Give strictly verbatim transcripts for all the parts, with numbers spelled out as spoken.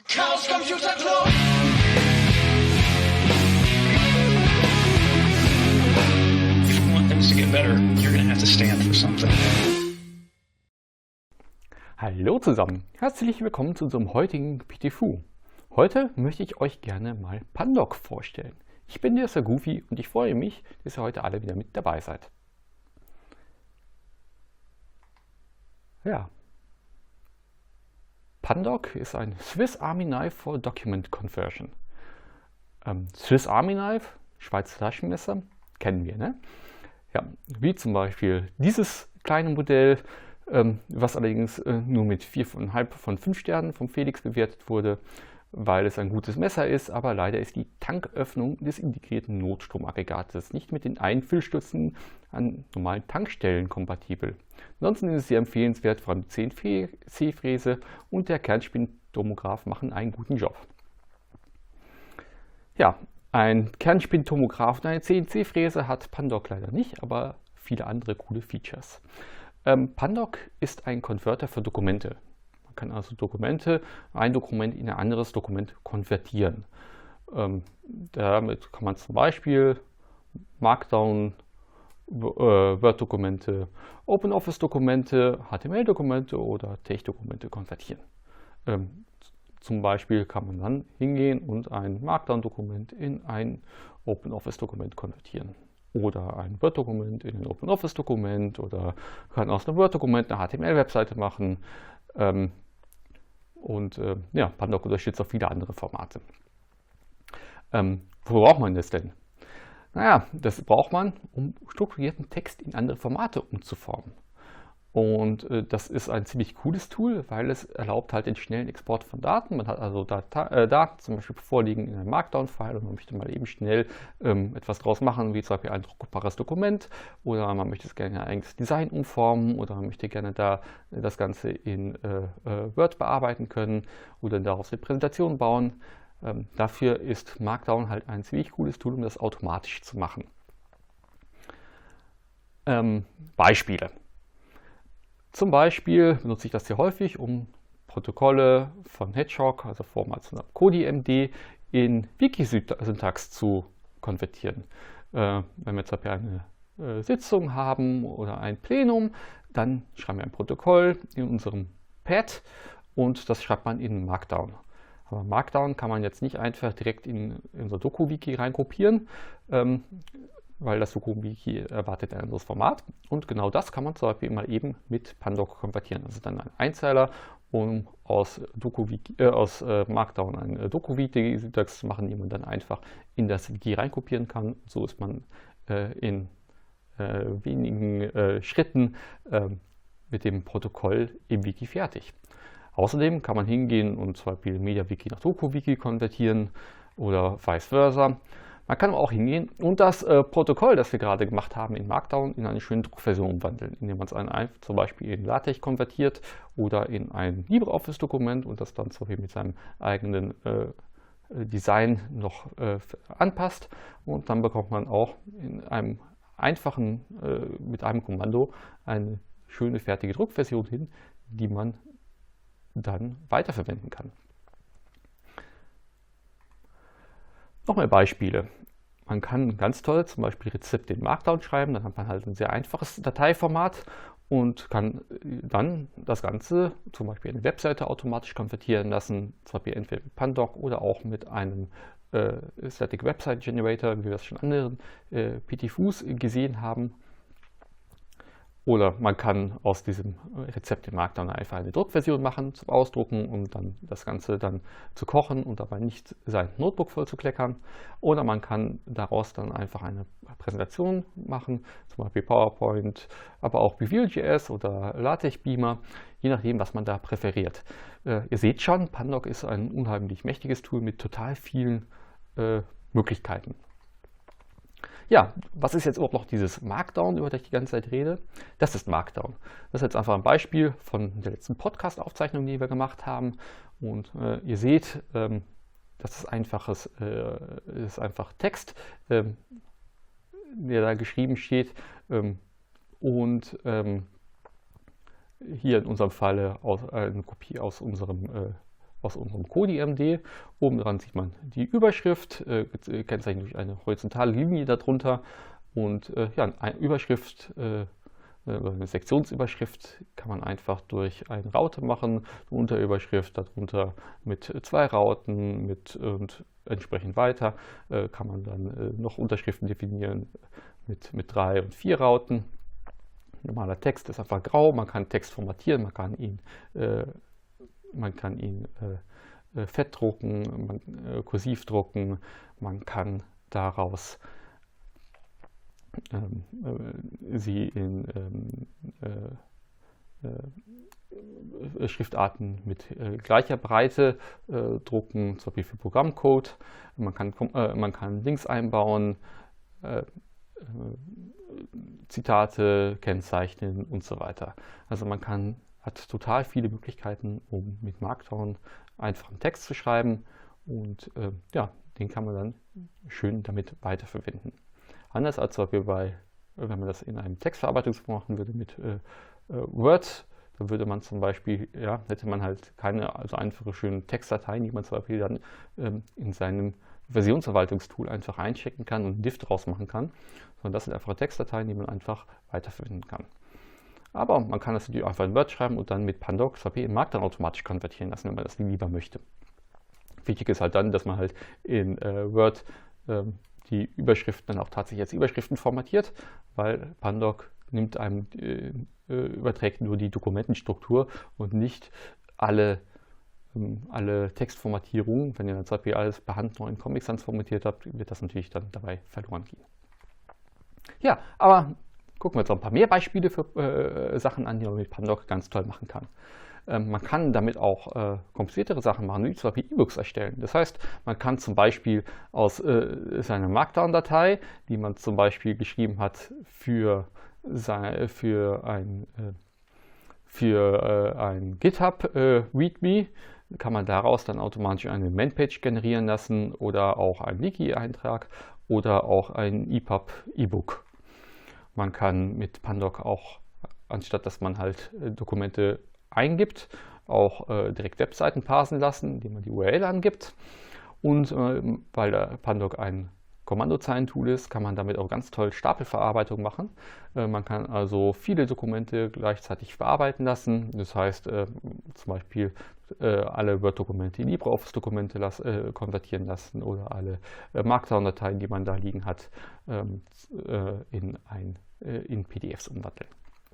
Chaos Computer Club. If you want things to get better, you're gonna have to stand for something. Hallo zusammen, herzlich willkommen zu unserem heutigen PTFU. Heute möchte ich euch gerne mal Pandoc vorstellen. Ich bin der Sir Goofy und ich freue mich, dass ihr heute alle wieder mit dabei seid. Ja. Pandoc ist ein Swiss Army Knife for Document Conversion. Ähm, Swiss Army Knife, Schweizer Taschenmesser, kennen wir, ne? Ja, wie zum Beispiel dieses kleine Modell, ähm, was allerdings äh, nur mit vier Komma fünf von fünf Sternen vom Felix bewertet wurde, weil es ein gutes Messer ist, aber leider ist die Tanköffnung des integrierten Notstromaggregates nicht mit den Einfüllstützen an normalen Tankstellen kompatibel. Ansonsten ist es sehr empfehlenswert, vor allem die C N C-Fräse und der Kernspintomograph machen einen guten Job. Ja, ein Kernspintomograph und eine C N C-Fräse hat Pandoc leider nicht, aber viele andere coole Features. Ähm, Pandoc ist ein Konverter für Dokumente. Man kann also Dokumente, ein Dokument in ein anderes Dokument konvertieren. Ähm, damit kann man zum Beispiel Markdown, äh, Word-Dokumente, OpenOffice-Dokumente, H T M L-Dokumente oder Text-Dokumente konvertieren. Ähm, zum Beispiel kann man dann hingehen und ein Markdown-Dokument in ein OpenOffice-Dokument konvertieren. Oder ein Word-Dokument in ein OpenOffice-Dokument oder kann aus einem Word-Dokument eine H T M L-Webseite machen. Ähm, und äh, ja, Pandoc unterstützt auch viele andere Formate. Ähm, wo braucht man das denn? Naja, das braucht man, um strukturierten Text in andere Formate umzuformen. Und äh, das ist ein ziemlich cooles Tool, weil es erlaubt halt den schnellen Export von Daten. Man hat also Data, äh, Daten zum Beispiel vorliegen in einem Markdown-File und man möchte mal eben schnell ähm, etwas draus machen, wie zum Beispiel ein druckbares Dokument, oder man möchte es gerne in ein eigenes Design umformen, oder man möchte gerne da äh, das Ganze in äh, äh, Word bearbeiten können oder daraus eine Präsentation bauen. Ähm, dafür ist Markdown halt ein ziemlich cooles Tool, um das automatisch zu machen. Ähm, Beispiele. Zum Beispiel benutze ich das hier häufig, um Protokolle von Hedgehog, also vormals von CodiMD, in Wikisyntax zu konvertieren. Äh, wenn wir jetzt eine äh, Sitzung haben oder ein Plenum, dann schreiben wir ein Protokoll in unserem Pad und das schreibt man in Markdown. Aber Markdown kann man jetzt nicht einfach direkt in, in unser Doku-Wiki reinkopieren, ähm, weil das Doku-Wiki erwartet ein anderes Format. Und genau das kann man zum Beispiel mal eben mit Pandoc konvertieren. Also dann ein Einzeiler, um aus, äh, aus äh, Markdown ein äh, Doku-Wiki-Syntax zu machen, die man dann einfach in das Wiki reinkopieren kann. So ist man äh, in äh, wenigen äh, Schritten äh, mit dem Protokoll im Wiki fertig. Außerdem kann man hingehen und zum Beispiel MediaWiki nach Doku-Wiki konvertieren oder vice versa. Man kann aber auch hingehen und das äh, Protokoll, das wir gerade gemacht haben in Markdown, in eine schöne Druckversion umwandeln, indem man es ein, zum Beispiel in LaTeX konvertiert oder in ein LibreOffice-Dokument und das dann zum Beispiel mit seinem eigenen äh, Design noch äh, anpasst. Und dann bekommt man auch in einem einfachen, äh, mit einem Kommando eine schöne fertige Druckversion hin, die man dann weiterverwenden kann. Noch mehr Beispiele. Man kann ganz toll zum Beispiel Rezepte in Markdown schreiben, dann hat man halt ein sehr einfaches Dateiformat und kann dann das Ganze zum Beispiel in eine Webseite automatisch konvertieren lassen, zum Beispiel entweder mit Pandoc oder auch mit einem äh, Static Website Generator, wie wir das schon in anderen äh, PTFUs gesehen haben. Oder man kann aus diesem Rezept im Markdown einfach eine Druckversion machen zum Ausdrucken, um dann das Ganze dann zu kochen und dabei nicht sein Notebook voll zu kleckern. Oder man kann daraus dann einfach eine Präsentation machen, zum Beispiel PowerPoint, aber auch Vue.js oder LaTeX Beamer, je nachdem, was man da präferiert. Äh, ihr seht schon, Pandoc ist ein unheimlich mächtiges Tool mit total vielen äh, Möglichkeiten. Ja, was ist jetzt überhaupt noch dieses Markdown, über das ich die ganze Zeit rede? Das ist Markdown. Das ist jetzt einfach ein Beispiel von der letzten Podcast-Aufzeichnung, die wir gemacht haben. Und äh, ihr seht, ähm, das ist, einfaches, äh, ist einfach Text, ähm, der da geschrieben steht. Ähm, und ähm, hier in unserem Falle aus, äh, eine Kopie aus unserem äh, aus unserem Kodi-M D. Oben dran sieht man die Überschrift, äh, kennzeichnet durch eine horizontale Linie darunter. Und äh, ja, eine Überschrift, äh, eine Sektionsüberschrift kann man einfach durch eine Raute machen, eine Unterüberschrift darunter mit zwei Rauten mit und entsprechend weiter äh, kann man dann äh, noch Unterschriften definieren mit, mit drei und vier Rauten. Normaler Text ist einfach grau, man kann Text formatieren, man kann ihn, äh, man kann ihn äh, fett drucken, man, äh, kursiv drucken, man kann daraus ähm, äh, sie in ähm, äh, äh, Schriftarten mit äh, gleicher Breite äh, drucken, zum Beispiel für Programmcode. Man kann, äh, man kann Links einbauen, äh, Zitate kennzeichnen und so weiter. Also man kann, hat total viele Möglichkeiten, um mit Markdown einfachen Text zu schreiben und äh, ja, den kann man dann schön damit weiterverwenden. Anders als zum Beispiel bei, wenn man das in einem Textverarbeitungsprogramm machen würde mit äh, Word, dann würde man zum Beispiel, ja, hätte man halt keine also einfache schöne Textdateien, die man zum Beispiel dann ähm, in seinem Versionsverwaltungstool einfach einchecken kann und einen Diff draus machen kann, sondern das sind einfache Textdateien, die man einfach weiterverwenden kann. Aber man kann das natürlich einfach in Word schreiben und dann mit Pandoc zum Beispiel in Markdown automatisch konvertieren lassen, wenn man das lieber möchte. Wichtig ist halt dann, dass man halt in äh, Word ähm, die Überschriften dann auch tatsächlich als Überschriften formatiert, weil Pandoc nimmt einem, äh, überträgt nur die Dokumentenstruktur und nicht alle, ähm, alle Textformatierungen. Wenn ihr dann zum Beispiel alles per Hand noch in Comic Sans formatiert habt, wird das natürlich dann dabei verloren gehen. Ja, aber gucken wir uns noch ein paar mehr Beispiele für äh, Sachen an, die man mit Pandoc ganz toll machen kann. Ähm, man kann damit auch äh, kompliziertere Sachen machen, wie zum Beispiel E-Books erstellen. Das heißt, man kann zum Beispiel aus äh, seiner Markdown-Datei, die man zum Beispiel geschrieben hat für, seine, für ein, äh, für, äh, ein GitHub äh, README, kann man daraus dann automatisch eine Man-Page generieren lassen oder auch einen Wiki-Eintrag oder auch ein E P U B-E-Book. Man kann mit Pandoc auch, anstatt dass man halt äh, Dokumente eingibt, auch äh, direkt Webseiten parsen lassen, indem man die U R L angibt. Und äh, weil der Pandoc ein Kommandozeilentool ist, kann man damit auch ganz toll Stapelverarbeitung machen. Äh, man kann also viele Dokumente gleichzeitig verarbeiten lassen. Das heißt äh, zum Beispiel äh, alle Word-Dokumente in LibreOffice-Dokumente las äh, konvertieren lassen oder alle äh, Markdown-Dateien, die man da liegen hat, ähm, äh, in, ein, äh, in P D Fs umwandeln.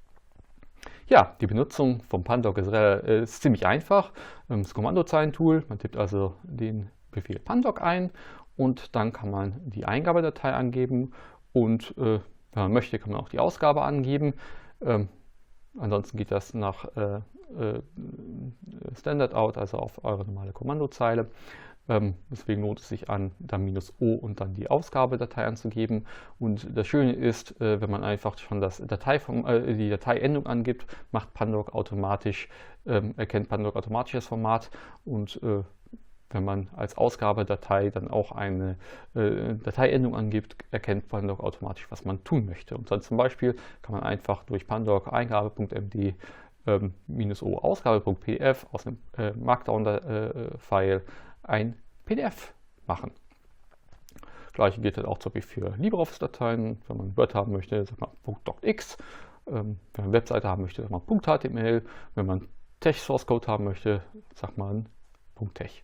Ja, die Benutzung von Pandoc ist, äh, ist ziemlich einfach. Ähm, das Kommandozeilentool, man tippt also den Befehl Pandoc ein und dann kann man die Eingabedatei angeben und äh, wenn man möchte, kann man auch die Ausgabe angeben. Ähm, ansonsten geht das nach äh, äh, Standard out, also auf eure normale Kommandozeile. Ähm, deswegen lohnt es sich an, dann minus O und dann die Ausgabedatei anzugeben. Und das Schöne ist, äh, wenn man einfach schon das Datei vom, äh, die Dateiendung angibt, macht Pandoc automatisch, ähm, erkennt Pandoc automatisch das Format und äh, wenn man als Ausgabedatei dann auch eine äh, Dateiendung angibt, erkennt Pandoc automatisch, was man tun möchte. Und dann zum Beispiel kann man einfach durch Pandoc Eingabe.md ähm, minus O Ausgabe.pdf aus einem äh, Markdown-File äh, ein P D F machen. Gleiche gilt dann auch zum Beispiel für LibreOffice-Dateien. Wenn man Word haben möchte, sagt man .docx. Ähm, wenn man eine Webseite haben möchte, sagt man .html. Wenn man Tech-Source-Code haben möchte, sagt man .tech.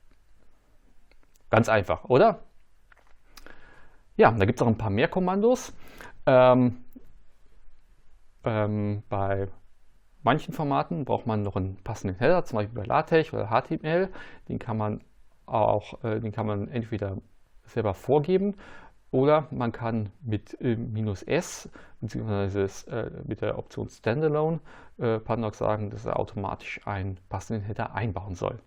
Ganz einfach, oder? Ja, da gibt es auch ein paar mehr Kommandos. Ähm, ähm, bei manchen Formaten braucht man noch einen passenden Header, zum Beispiel bei LaTeX oder H T M L. Den kann man auch, äh, den kann man entweder selber vorgeben oder man kann mit äh, minus S bzw. Äh, mit der Option Standalone äh, Pandoc sagen, dass er automatisch einen passenden Header einbauen soll.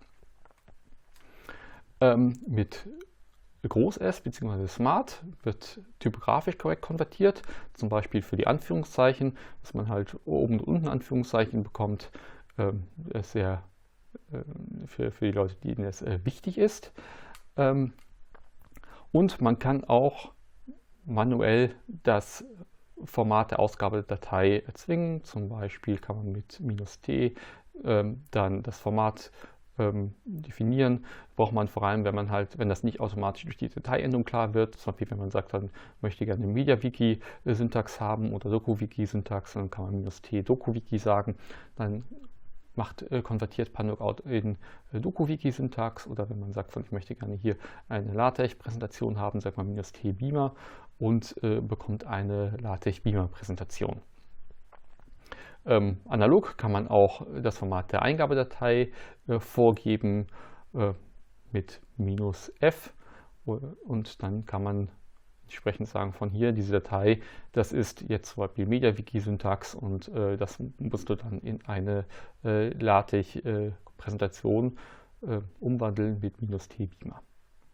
Ähm, mit Groß S bzw. Smart wird typografisch korrekt konvertiert, zum Beispiel für die Anführungszeichen, dass man halt oben und unten Anführungszeichen bekommt, ähm, ist sehr äh, für, für die Leute, denen es äh, wichtig ist. Ähm, und man kann auch manuell das Format der Ausgabedatei erzwingen, zum Beispiel kann man mit minus T ähm, dann das Format ähm, definieren. Braucht man vor allem, wenn man halt, wenn das nicht automatisch durch die Dateiendung klar wird. Zum Beispiel, wenn man sagt, dann möchte gerne MediaWiki-Syntax haben oder DokuWiki-Syntax, dann kann man minus T DokuWiki sagen. Dann macht, äh, konvertiert Pandoc in äh, DokuWiki-Syntax, oder wenn man sagt, ich möchte gerne hier eine LaTeX-Präsentation haben, sagt man minus T Beamer und äh, bekommt eine LaTeX-Beamer-Präsentation. Ähm, analog kann man auch das Format der Eingabedatei äh, vorgeben äh, mit minus F und dann kann man entsprechend sagen, von hier, diese Datei, das ist jetzt zum Beispiel MediaWiki-Syntax und äh, das musst du dann in eine äh, LaTeX-Präsentation äh, umwandeln mit minus T Beamer.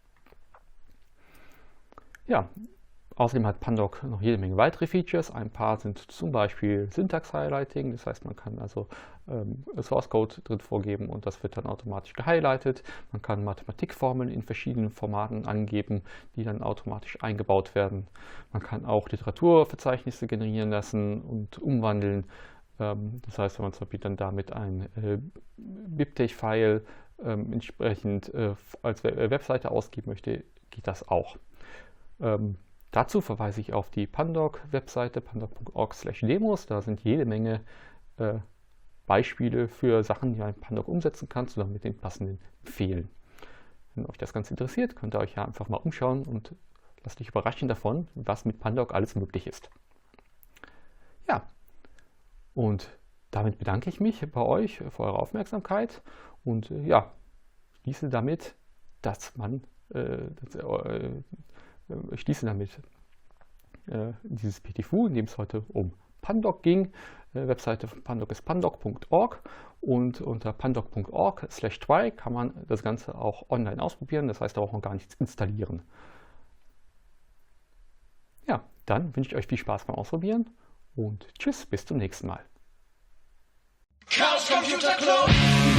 Ja, außerdem hat Pandoc noch jede Menge weitere Features. Ein paar sind zum Beispiel Syntax-Highlighting, das heißt, man kann also ähm, Source Code drin vorgeben und das wird dann automatisch gehighlightet. Man kann Mathematikformeln in verschiedenen Formaten angeben, die dann automatisch eingebaut werden. Man kann auch Literaturverzeichnisse generieren lassen und umwandeln. Ähm, das heißt, wenn man zum Beispiel dann damit ein äh, BibTeX-File ähm, entsprechend äh, als Webseite ausgeben möchte, geht das auch. Ähm, Dazu verweise ich auf die Pandoc-Webseite pandoc punkt org slash demos. Da sind jede Menge äh, Beispiele für Sachen, die man in Pandoc umsetzen kann, zusammen mit den passenden Befehlen. Wenn euch das Ganze interessiert, könnt ihr euch ja einfach mal umschauen und lasst euch überraschen davon, was mit Pandoc alles möglich ist. Ja, und damit bedanke ich mich bei euch für eure Aufmerksamkeit und äh, ja, schließe damit, dass man äh, dass, äh, Ich schließe damit äh, dieses P T F U, in dem es heute um Pandoc ging. Äh, Webseite von Pandoc ist pandoc punkt org und unter pandoc punkt org slash try kann man das Ganze auch online ausprobieren. Das heißt, da braucht man gar nichts installieren. Ja, dann wünsche ich euch viel Spaß beim Ausprobieren und tschüss, bis zum nächsten Mal. Chaos Computer Club!